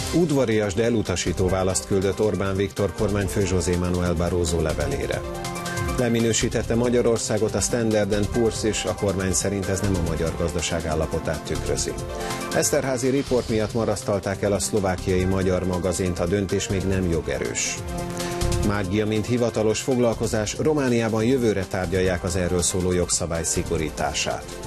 Udvarias, de elutasító választ küldött Orbán Viktor kormányfő José Manuel Barroso levelére. Leminősítette Magyarországot a Standard & Poor's is, a kormány szerint ez nem a magyar gazdaság állapotát tükrözi. Eszterházy riport miatt marasztalták el a szlovákiai Magyar magazint, a döntés még nem jogerős. Mágia, mint hivatalos foglalkozás, Romániában jövőre tárgyalják az erről szóló jogszabály szigorítását.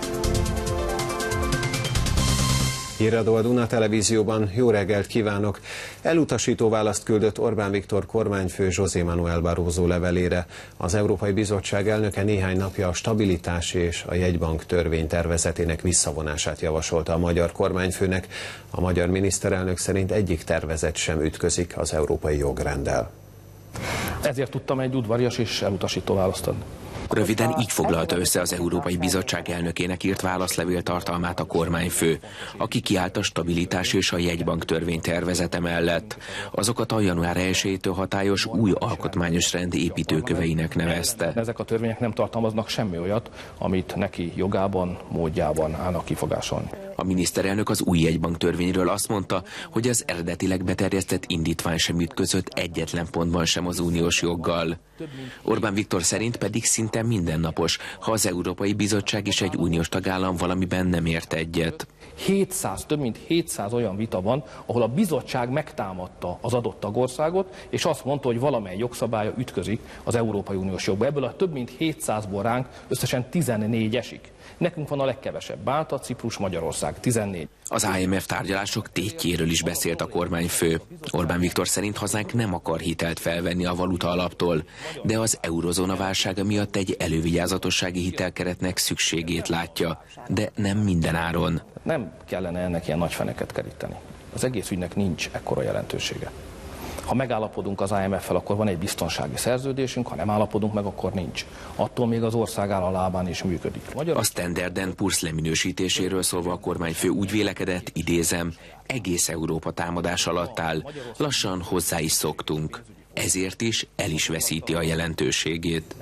Híradó a Duna Televízióban, jó reggelt kívánok! Elutasító választ küldött Orbán Viktor kormányfő José Manuel Barroso levelére. Az Európai Bizottság elnöke néhány napja a stabilitási és a jegybank törvény tervezetének visszavonását javasolta a magyar kormányfőnek. A magyar miniszterelnök szerint egyik tervezet sem ütközik az európai jogrenddel. Ezért tudtam egy udvarias és elutasító választ adni. Röviden így foglalta össze az Európai Bizottság elnökének írt válaszlevél tartalmát a kormányfő, aki kiállt a stabilitási és a jegybank törvény tervezete mellett. Azokat a január 1-től hatályos új alkotmányos rend építőköveinek nevezte. Ezek a törvények nem tartalmaznak semmi olyat, amit neki jogában, módjában állnak kifogásolni. A miniszterelnök az új jegybank törvényről azt mondta, hogy az eredetileg beterjesztett indítvány sem ütközött egyetlen pontban sem az uniós joggal. Orbán Viktor szerint pedig szinte mindennapos, ha az Európai Bizottság és egy uniós tagállam valamiben nem ért egyet. Több mint 700 olyan vita van, ahol a bizottság megtámadta az adott tagországot, és azt mondta, hogy valamely jogszabálya ütközik az Európai Uniós jogba. Ebből a több mint 700-ból ránk összesen 14 esik. Nekünk van a legkevesebb: Málta, Ciprus, Magyarország, 14. Az IMF tárgyalások tétjéről is beszélt a kormányfő. Orbán Viktor szerint hazánk nem akar hitelt felvenni a valuta alaptól, de az eurozóna válsága miatt egy elővigyázatossági hitelkeretnek szükségét látja, de nem minden áron. Nem kellene ennek ilyen nagy feneket keríteni. Az egész ügynek nincs ekkora jelentősége. Ha megállapodunk az IMF-fel, akkor van egy biztonsági szerződésünk, ha nem állapodunk meg, akkor nincs. Attól még az ország áll a lábán is működik. A Standard & Poor's leminősítéséről szólva a kormányfő úgy vélekedett, idézem, egész Európa támadás alatt áll, lassan hozzá is szoktunk. Ezért is el is veszíti a jelentőségét.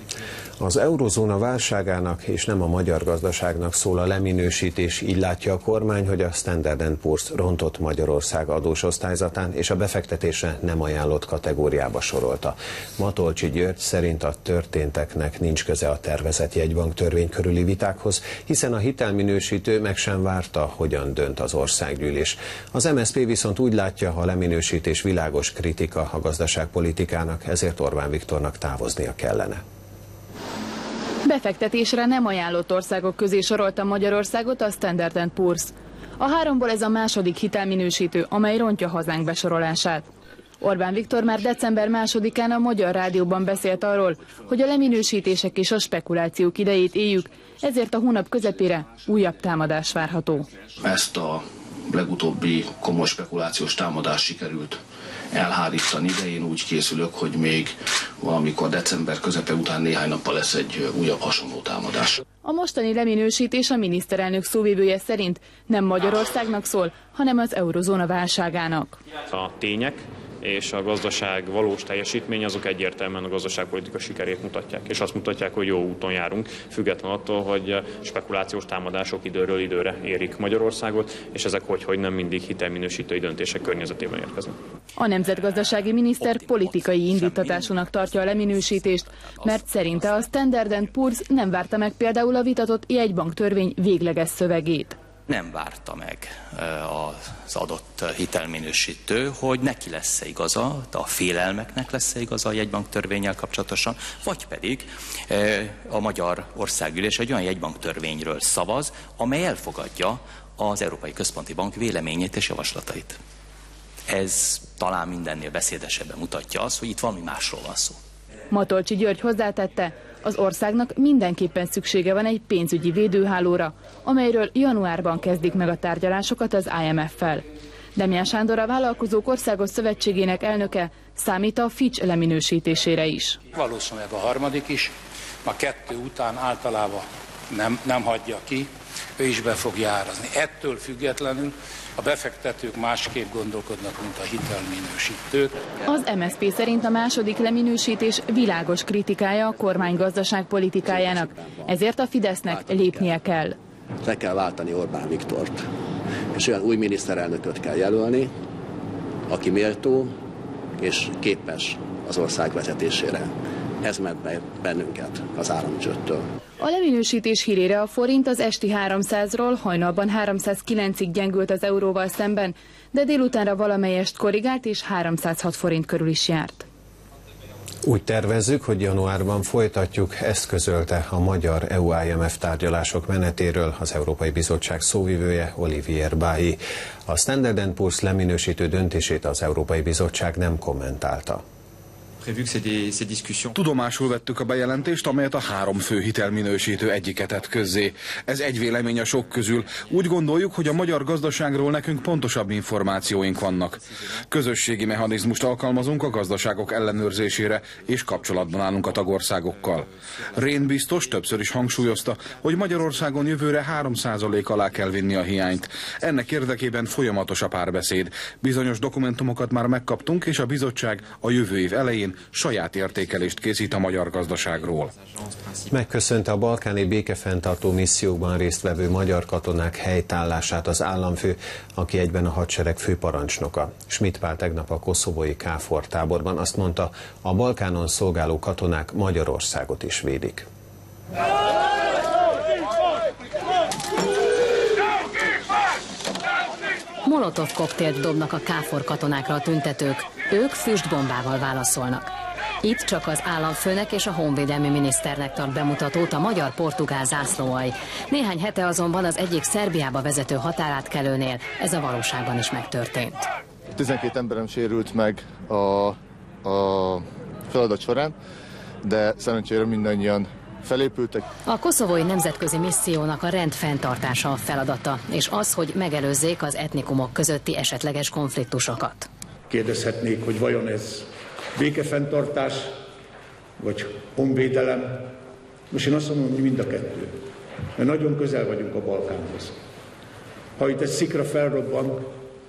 Az eurozóna válságának és nem a magyar gazdaságnak szól a leminősítés, így látja a kormány, hogy a Standard & Poor's rontott Magyarország adósosztályzatán és a befektetésre nem ajánlott kategóriába sorolta. Matolcsy György szerint a történteknek nincs köze a tervezett jegybank törvény körüli vitákhoz, hiszen a hitelminősítő meg sem várta, hogyan dönt az országgyűlés. Az MSZP viszont úgy látja, a leminősítés világos kritika a gazdaságpolitikának, ezért Orbán Viktornak távoznia kellene. Befektetésre nem ajánlott országok közé sorolta Magyarországot a Standard & Poor's. A háromból ez a második hitelminősítő, amely rontja hazánk besorolását. Orbán Viktor már december 2-án a Magyar Rádióban beszélt arról, hogy a leminősítések és a spekulációk idejét éljük, ezért a hónap közepére újabb támadás várható. Ezt a legutóbbi komoly spekulációs támadást sikerült elhárítani, de én úgy készülök, hogy még valamikor december közepe után néhány nappal lesz egy újabb hasonló támadás. A mostani leminősítés a miniszterelnök szóvivője szerint nem Magyarországnak szól, hanem az eurozóna válságának. A tények és a gazdaság valós teljesítmény azok egyértelműen a gazdaságpolitika sikerét mutatják, és azt mutatják, hogy jó úton járunk, független attól, hogy spekulációs támadások időről időre érik Magyarországot, és ezek hogy nem mindig hitelminősítői döntések környezetében érkeznek. A nemzetgazdasági miniszter politikai indítatásúnak tartja a leminősítést, mert szerinte a Standard & Poor's nem várta meg például a vitatott jegybank törvény végleges szövegét. Nem várta meg az adott hitelminősítő, hogy neki lesz-e igaza, a félelmeknek lesz-e igaza a jegybank törvénnyel kapcsolatosan, vagy pedig a Magyar Országgyűlés egy olyan jegybank törvényről szavaz, amely elfogadja az Európai Központi Bank véleményét és javaslatait. Ez talán mindennél beszédesebben mutatja azt, hogy itt valami másról van szó. Matolcsy György hozzátette, az országnak mindenképpen szüksége van egy pénzügyi védőhálóra, amelyről januárban kezdik meg a tárgyalásokat az IMF-fel. Demján Sándor, a Vállalkozók Országos Szövetségének elnöke, számít a Fitch leminősítésére is. Valószínűleg a harmadik is, a 2 után általában nem hagyja ki, ő is be fog árazni. Ettől függetlenül a befektetők másképp gondolkodnak, mint a hitelminősítők. Az MSZP szerint a második leminősítés világos kritikája a kormány gazdaságpolitikájának, ezért a Fidesznek lépnie kell. Le kell váltani Orbán Viktort, és olyan új miniszterelnököt kell jelölni, aki méltó és képes az ország vezetésére. Ez ment be bennünket az államcsőttől. A leminősítés hírére a forint az esti 300-ról hajnalban 309-ig gyengült az euróval szemben, de délutánra valamelyest korrigált és 306 forint körül is járt. Úgy tervezzük, hogy januárban folytatjuk, ezt közölte a magyar EU-IMF tárgyalások menetéről az Európai Bizottság szóvivője Olivier Bailly. A Standard & Poor's leminősítő döntését az Európai Bizottság nem kommentálta. Tudomásul vettük a bejelentést, amelyet a 3 fő hitelminősítő egyike tett közzé. Ez egy vélemény a sok közül. Úgy gondoljuk, hogy a magyar gazdaságról nekünk pontosabb információink vannak. Közösségi mechanizmust alkalmazunk a gazdaságok ellenőrzésére, és kapcsolatban állunk a tagországokkal. Rehn biztos többször is hangsúlyozta, hogy Magyarországon jövőre 3% alá kell vinni a hiányt. Ennek érdekében folyamatos a párbeszéd. Bizonyos dokumentumokat már megkaptunk, és a bizottság a jövő év elején saját értékelést készít a magyar gazdaságról. Megköszönte a balkáni békefenntartó missziókban résztvevő magyar katonák helytállását az államfő, aki egyben a hadsereg főparancsnoka. Schmidt Pál tegnap a koszovói KFOR táborban azt mondta, a Balkánon szolgáló katonák Magyarországot is védik. Molotov koktélt dobnak a KFOR katonákra a tüntetők. Ők füstbombával válaszolnak. Itt csak az államfőnek és a honvédelmi miniszternek tart bemutatót a magyar-portugál zászlóalj. Néhány hete azonban az egyik Szerbiába vezető határátkelőnél ez a valóságban is megtörtént. 12 emberem sérült meg a feladat során, de szerencsére mindannyian felépültek. A koszovói nemzetközi missziónak a rend fenntartása a feladata, és az, hogy megelőzzék az etnikumok közötti esetleges konfliktusokat. Kérdezhetnék, hogy vajon ez békefenntartás, vagy honvédelem. Most én azt mondom, hogy mind a kettő. Mert nagyon közel vagyunk a Balkánhoz. Ha itt egy szikra felrobban,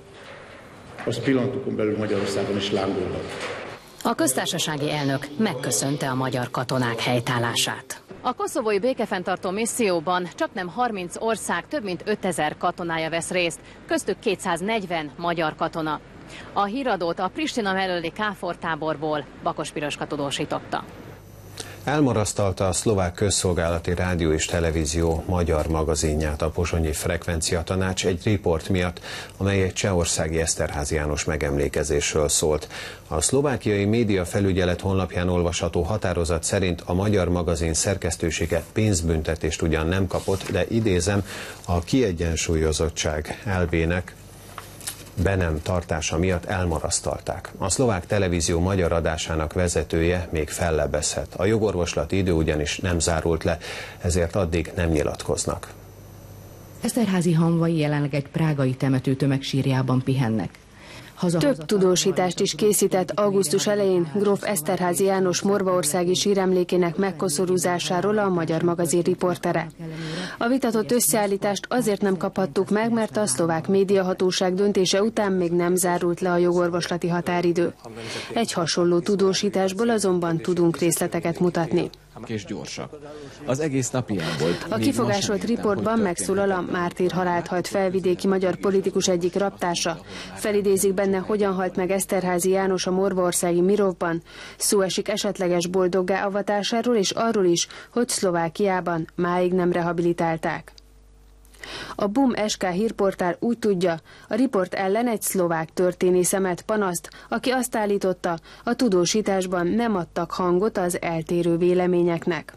az pillanatokon belül Magyarországon is lángolhat. A köztársasági elnök megköszönte a magyar katonák helytállását. A koszovói békefenntartó misszióban csaknem 30 ország több mint 5000 katonája vesz részt, köztük 240 magyar katona. A híradót a Pristina melölli KFOR táborból Bakos Piroska tudósította. Elmarasztalta a szlovák közszolgálati rádió és televízió magyar magazinját a pozsonyi frekvenciatanács egy riport miatt, amely egy csehországi Eszterházy János megemlékezésről szólt. A szlovákiai média felügyelet honlapján olvasható határozat szerint a magyar magazin szerkesztősége pénzbüntetést ugyan nem kapott, de idézem, a kiegyensúlyozottság elvének be nem tartása miatt elmarasztalták. A szlovák televízió magyar adásának vezetője még fellebbezhet. A jogorvoslati idő ugyanis nem zárult le, ezért addig nem nyilatkoznak. Eszterházy hamvai jelenleg egy prágai temető tömegsírjában pihennek. Több tudósítást is készített augusztus elején gróf Eszterházy János morvaországi síremlékének megkoszorúzásáról a Magyar Magazin riportere. A vitatott összeállítást azért nem kaphattuk meg, mert a szlovák médiahatóság döntése után még nem zárult le a jogorvoslati határidő. Egy hasonló tudósításból azonban tudunk részleteket mutatni. És gyorsak. Az egész nap ilyen volt. A kifogásolt riportban megszólal a mártír halált halt felvidéki magyar politikus egyik raptársa. Felidézik benne, hogyan halt meg Eszterházy János a morvaországi Mirovban. Szó esik esetleges boldoggá avatásáról és arról is, hogy Szlovákiában máig nem rehabilitálták. A BUM SK hírportál úgy tudja, a riport ellen egy szlovák történész emelt panaszt, aki azt állította, a tudósításban nem adtak hangot az eltérő véleményeknek.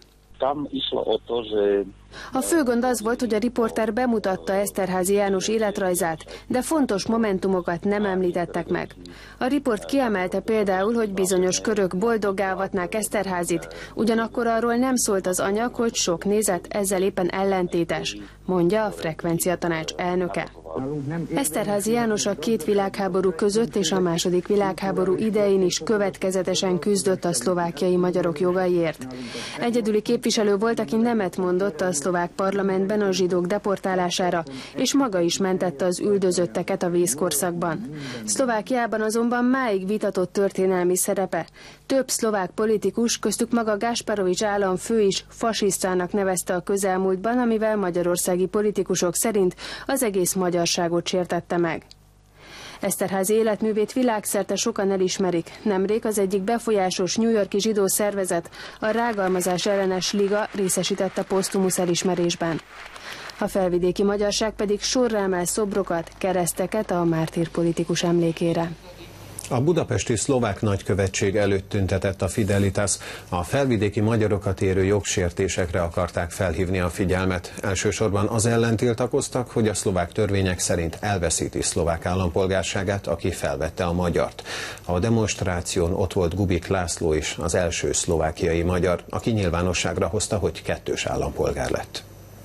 A fő gond az volt, hogy a riporter bemutatta Eszterházy János életrajzát, de fontos momentumokat nem említettek meg. A riport kiemelte például, hogy bizonyos körök boldoggá avatnák Eszterházit, ugyanakkor arról nem szólt az anyag, hogy sok nézet ezzel éppen ellentétes, mondja a frekvenciatanács elnöke. Eszterházy János a két világháború között és a második világháború idején is következetesen küzdött a szlovákiai magyarok jogaiért. Egyedüli képviselő volt, aki nemet mondott a szlovák parlamentben a zsidók deportálására, és maga is mentette az üldözötteket a vészkorszakban. Szlovákiában azonban máig vitatott történelmi szerepe. Több szlovák politikus, köztük maga Gášparovics államfő is fasisztának nevezte a közelmúltban, amivel magyarországi politikusok szerint az egész magyarságot sértette meg. Esterházy életművét világszerte sokan elismerik. Nemrég az egyik befolyásos New York-i zsidó szervezet, a Rágalmazás ellenes liga részesítette posztumusz elismerésben. A felvidéki magyarság pedig sorra emel szobrokat, kereszteket a mártír politikus emlékére. A budapesti szlovák nagykövetség előtt tüntetett a Fidelitas. A felvidéki magyarokat érő jogsértésekre akarták felhívni a figyelmet. Elsősorban az ellen tiltakoztak, hogy a szlovák törvények szerint elveszíti szlovák állampolgárságát, aki felvette a magyart. A demonstráción ott volt Gubik László is, az első szlovákiai magyar, aki nyilvánosságra hozta, hogy kettős állampolgár lett.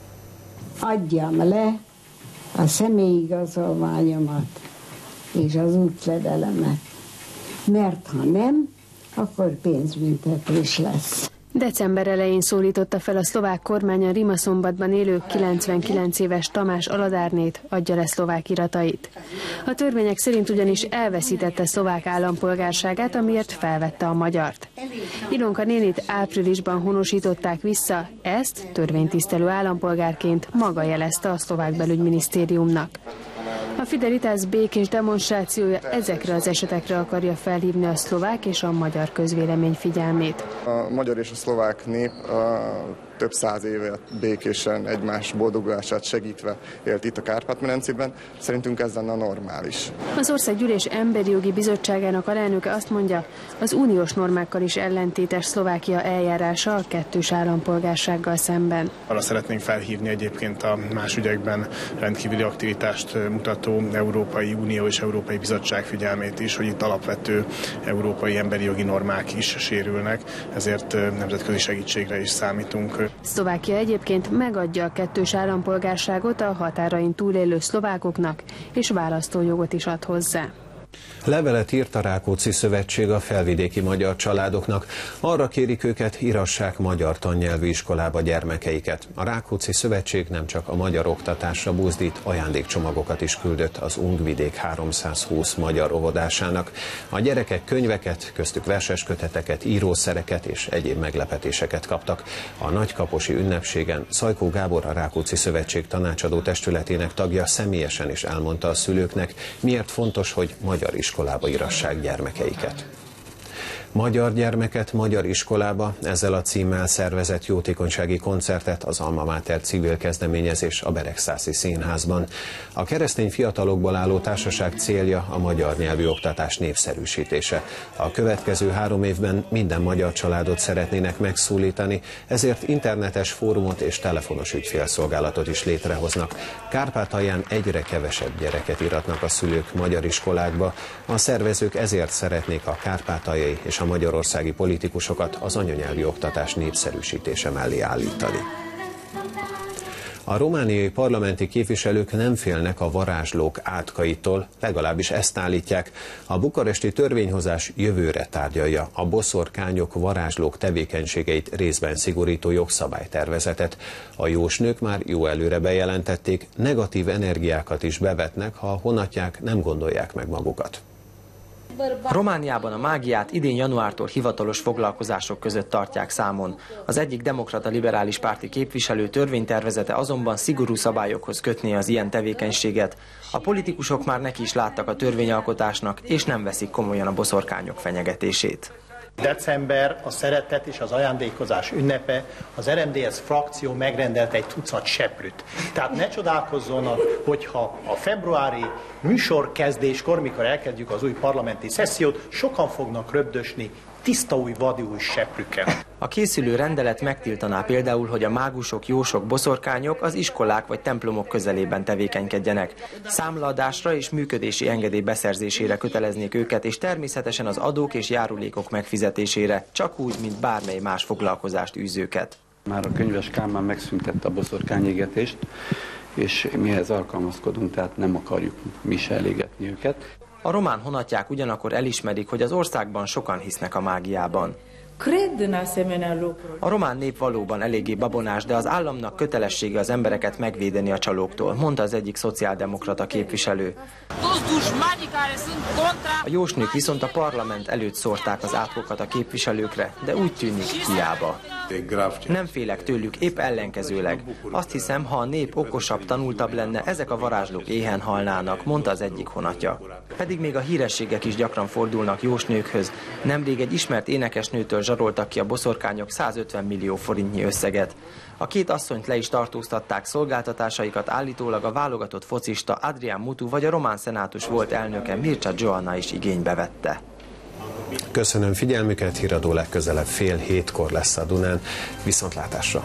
Adjam le a személyigazolványomat és az útledelemet, mert ha nem, akkor pénzbüntetés lesz. December elején szólította fel a szlovák kormány a Rimaszombatban élő 99 éves Tamás Aladárnét, adja le szlovák iratait. A törvények szerint ugyanis elveszítette szlovák állampolgárságát, amiért felvette a magyart. Ilonka nénit áprilisban honosították vissza, ezt törvénytisztelő állampolgárként maga jelezte a szlovák belügyminisztériumnak. A Fidelitas békés demonstrációja ezekre az esetekre akarja felhívni a szlovák és a magyar közvélemény figyelmét. A magyar és a szlovák nép több száz éve békésen egymás boldogulását segítve élt itt a Kárpát-medencében. Szerintünk ez lenne normális. Az Országgyűlés Emberi Jogi Bizottságának alelnöke azt mondja, az uniós normákkal is ellentétes Szlovákia eljárása a kettős állampolgársággal szemben. Arra szeretnénk felhívni egyébként a más ügyekben rendkívüli aktivitást mutató Európai Unió és Európai Bizottság figyelmét is, hogy itt alapvető európai emberi jogi normák is sérülnek, ezért nemzetközi segítségre is számítunk. Szlovákia egyébként megadja a kettős állampolgárságot a határain túlélő szlovákoknak, és választójogot is ad hozzá. Levelet írt a Rákóczi Szövetség a felvidéki magyar családoknak. Arra kérik őket, írassák magyar tannyelvű iskolába gyermekeiket. A Rákóczi Szövetség nem csak a magyar oktatásra buzdít, ajándékcsomagokat is küldött az Ungvidék 320 magyar óvodásának. A gyerekek könyveket, köztük versesköteteket, írószereket és egyéb meglepetéseket kaptak. A nagykaposi ünnepségen Szajkó Gábor, a Rákóczi Szövetség tanácsadó testületének tagja személyesen is elmondta a szülőknek, miért fontos, hogy magyar iskolába írassák gyermekeiket. Magyar gyermeket magyar iskolába, ezzel a címmel szervezett jótékonysági koncertet az Alma Mater civil kezdeményezés a Beregszászi Színházban. A keresztény fiatalokból álló társaság célja a magyar nyelvű oktatás népszerűsítése. A következő 3 évben minden magyar családot szeretnének megszólítani, ezért internetes fórumot és telefonos ügyfélszolgálatot is létrehoznak. Kárpátalján egyre kevesebb gyereket iratnak a szülők magyar iskolákba. A szervezők ezért szeretnék a kárpátaljai és a magyarországi politikusokat az anyanyelvi oktatás népszerűsítése mellé állítani. A romániai parlamenti képviselők nem félnek a varázslók átkaitól, legalábbis ezt állítják. A bukaresti törvényhozás jövőre tárgyalja a boszorkányok, varázslók tevékenységeit részben szigorító jogszabálytervezetet. A jósnők már jó előre bejelentették, negatív energiákat is bevetnek, ha a honatják nem gondolják meg magukat. Romániában a mágiát idén januártól hivatalos foglalkozások között tartják számon. Az egyik demokrata liberális párti képviselő törvénytervezete azonban szigorú szabályokhoz kötné az ilyen tevékenységet. A politikusok már neki is láttak a törvényalkotásnak, és nem veszik komolyan a boszorkányok fenyegetését. December a szeretet és az ajándékozás ünnepe, az RMDSZ frakció megrendelt egy tucat seprűt. Tehát ne csodálkozzonak, hogyha a februári műsorkezdéskor, mikor elkezdjük az új parlamenti szessziót, sokan fognak röbdösni tiszta új vadi új seprűkkel. A készülő rendelet megtiltaná például, hogy a mágusok, jósok, boszorkányok az iskolák vagy templomok közelében tevékenykedjenek. Számlaadásra és működési engedély beszerzésére köteleznék őket, és természetesen az adók és járulékok megfizetésére, csak úgy, mint bármely más foglalkozást űzőket. Már a könyves Kálmán megszüntette a boszorkányégetést, és mi ehhez alkalmazkodunk, tehát nem akarjuk mi se elégetni őket. A román honatják ugyanakkor elismerik, hogy az országban sokan hisznek a mágiában. A román nép valóban eléggé babonás, de az államnak kötelessége az embereket megvédeni a csalóktól, mondta az egyik szociáldemokrata képviselő. A jósnők viszont a parlament előtt szórták az átkokat a képviselőkre, de úgy tűnik hiába. Nem félek tőlük, épp ellenkezőleg. Azt hiszem, ha a nép okosabb, tanultabb lenne, ezek a varázslók éhen halnának, mondta az egyik honatja. Pedig még a hírességek is gyakran fordulnak jósnőkhöz. Nemrég egy ismert énekesnőtől zsaroltak ki a boszorkányok 150 millió forintnyi összeget. A két asszonyt le is tartóztatták, szolgáltatásaikat állítólag a válogatott focista Adrián Mutu vagy a román szenátus volt elnöke Mircea Joana is igénybe vette. Köszönöm figyelmüket, híradó legközelebb 6:30 lesz a Dunán. Viszontlátásra!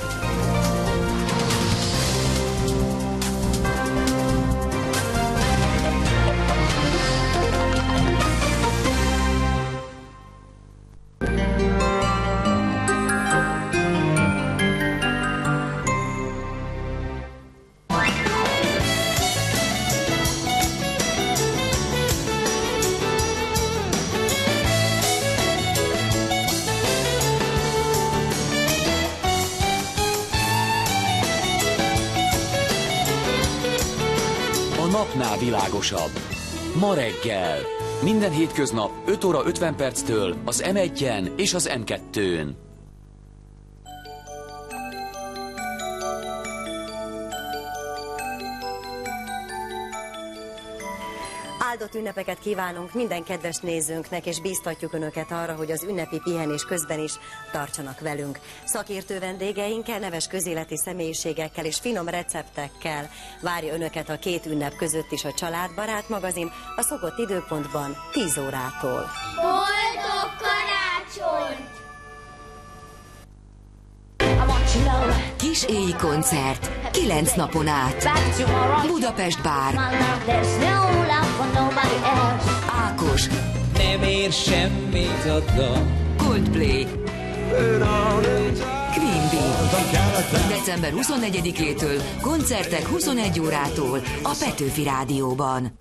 Napnál világosabb. Ma reggel. Minden hétköznap 5 óra 50 perctől az M1-en és az M2-n. Áldott ünnepeket kívánunk minden kedves nézőnknek, és bíztatjuk Önöket arra, hogy az ünnepi pihenés közben is tartsanak velünk. Szakértő vendégeinkkel, neves közéleti személyiségekkel és finom receptekkel várja Önöket a két ünnep között is a Családbarát magazin a szokott időpontban 10 órától. Boldog karácsonyt! Kis éji koncert 9 napon át. Budapest Bár. Ákos. Nem ér semmit adda. Coldplay. Queen Bee. December 24-től koncertek 21 órától a Petőfi Rádióban.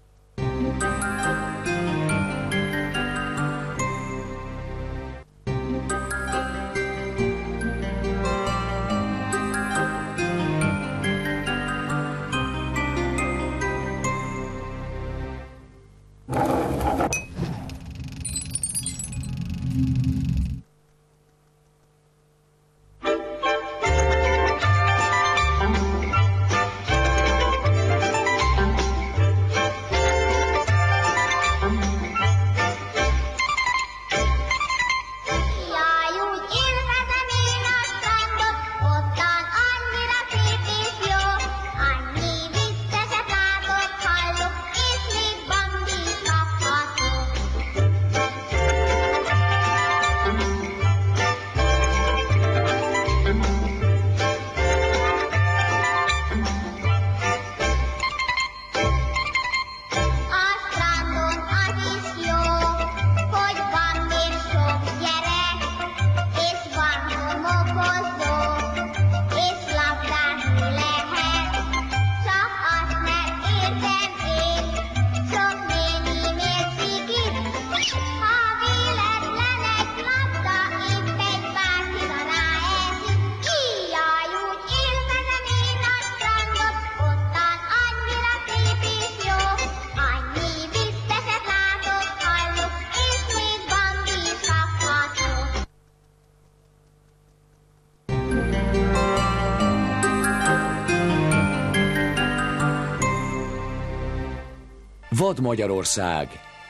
Vad Magyarország.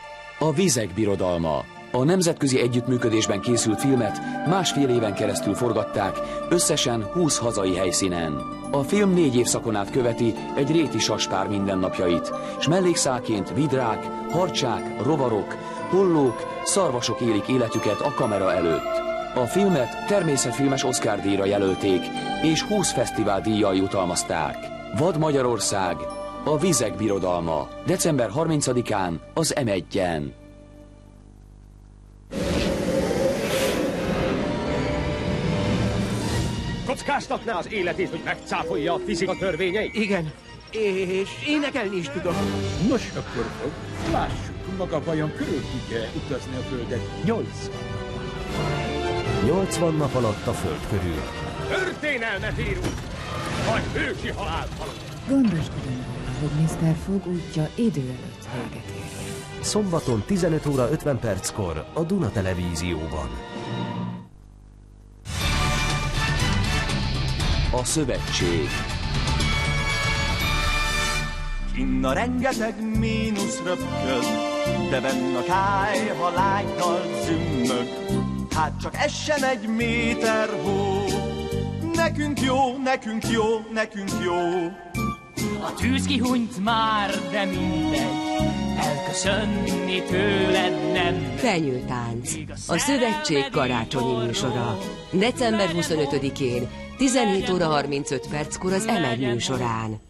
A Vizek Birodalma. A nemzetközi együttműködésben készült filmet másfél éven keresztül forgatták, összesen 20 hazai helyszínen. A film 4 évszakon át követi egy réti saspár mindennapjait, s mellékszálként vidrák, harcsák, rovarok, hollók, szarvasok élik életüket a kamera előtt. A filmet természetfilmes Oscar-díjra jelölték, és 20 fesztivál díjjal jutalmazták. Vad Magyarország. A Vizek Birodalma. December 30-án az M1-en. Kockáztatná az életét, hogy megcáfolja a fizika törvényeit? Igen, és énekelni is tudok. Nos, akkor lássuk, maga vajon körül tudja utazni a Földet 8 napban. 80 nap alatt a Föld körül. Történelmet írunk, vagy hősi halált halunk. Gondoskodunk róla, hogy Mr. Fogg útja idő előtt véget érjen. Szombaton 15 óra 50 perckor a Duna Televízióban. A Szövetség. Kinn a rengeteg mínusz röpköd, de benn a kályha lágytal zümmög. Hát csak ez sem egy méter hó, nekünk jó, nekünk jó, nekünk jó. A tűz kihunyt már, de mindegy, elköszönni tőled nem. Fenyőtánc, a Szövetség karácsonyi műsora. December 25-én, 17 óra 35 perckor az M1 műsorán.